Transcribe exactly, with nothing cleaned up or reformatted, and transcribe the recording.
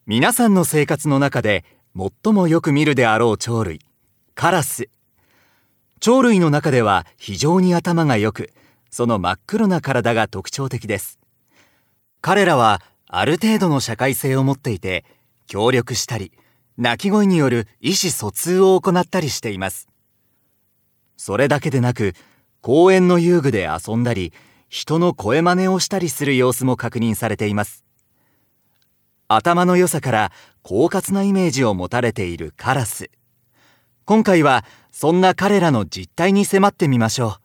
皆さんの生活の中で最もよく見るであろう鳥類、カラス。鳥類の中では非常に頭が良く、その真っ黒な体が特徴的です。彼らはある程度の社会性を持っていて、協力したり、鳴き声による意思疎通を行ったりしています。それだけでなく、公園の遊具で遊んだり、人の声真似をしたりする様子も確認されています。頭の良さから狡猾なイメージを持たれているカラス。今回はそんな彼らの実態に迫ってみましょう。